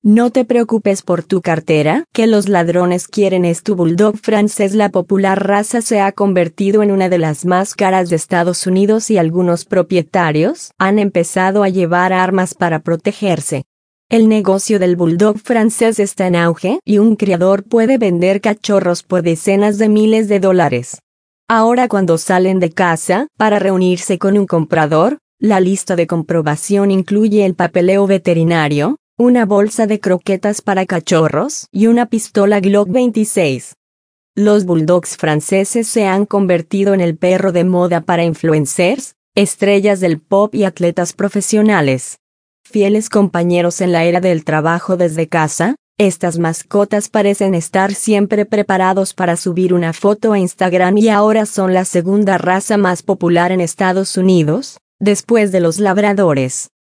No te preocupes por tu cartera, que los ladrones quieren es tu bulldog francés. La popular raza se ha convertido en una de las más caras de Estados Unidos y algunos propietarios han empezado a llevar armas para protegerse. El negocio del bulldog francés está en auge y un criador puede vender cachorros por decenas de miles de dólares. Ahora cuando salen de casa para reunirse con un comprador, la lista de comprobación incluye el papeleo veterinario, una bolsa de croquetas para cachorros y una pistola Glock 26. Los bulldogs franceses se han convertido en el perro de moda para influencers, estrellas del pop y atletas profesionales. Fieles compañeros en la era del trabajo desde casa, estas mascotas parecen estar siempre preparados para subir una foto a Instagram y ahora son la segunda raza más popular en Estados Unidos, después de los labradores.